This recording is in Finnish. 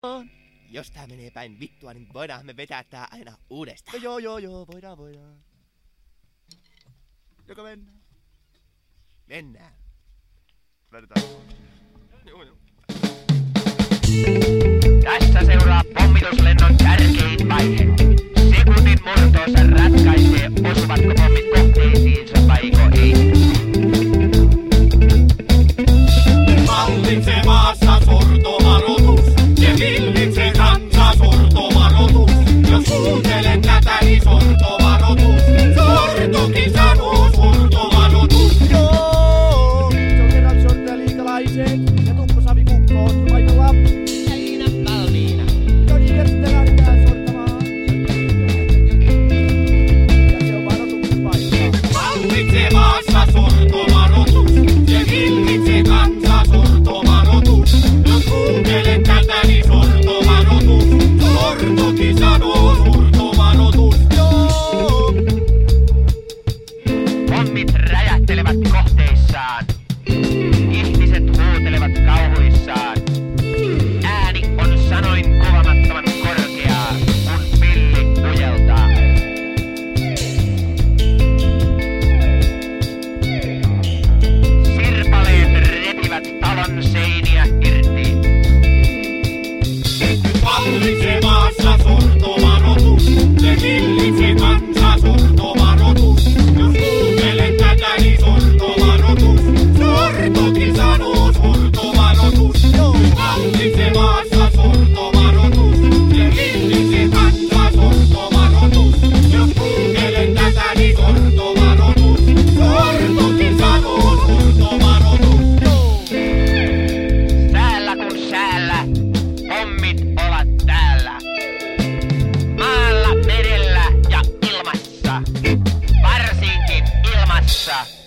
Jos tää menee päin vittua, niin voidaan me vetää tää aina uudestaan. Joo, voidaan. Joko mennään? Mennään. Lähdetään. Joo. Tässä seuraa pommituslennon tärkein vaihe. Sekunnin murtoossa ratkaisee, osuvatko pommit kohteisiinsa vaiko ei. Vallitsee maassa sortovaroitus, ja villitsee kansa sortovaroitus. Jos kuuntelet tätä, niin sortovaroitus. Sortokin sanoo sortovaroitus. Joo, se on kerran sortoja liikalaiset, ja tukkosavi kukko on paikalla. Aina valmiina. No niin, sitten lähdetään sortamaan. Ja se on varoituksen paikka. Vallitsee maassa sortovaroitus, ja villitsee kansa sortovaroitus. Jos kuuntelet tätä, niin sortovaroitus. Sortokin sanoo sortovaroitus. Joo. Pommit räjähtelevät kohteissaan. Ihmiset huutelevat kauhuissaan. Ääni on sanoin kuvamattoman korkeaa, kun pilli ujeltaa. Sirpaleet repivät talon seiniä irti. Vallitsee maassa sortovaroitus, ja villitsee kansa sortovaroitus. Jos kuuntelet tätä, niin sortovaroitus. Sortokin sanoo sortovaroitus. Vallitsee maassa sortovaroitus, ja villitsee kansa sortovaroitus. Jos kuuntelet tätä, niin sortovaroitus. Sortokin sanoo sortovaroitus. Säällä kun säällä, pommit ovat täällä. Maalla, merellä ja ilmassa. Varsinkin ilmassa.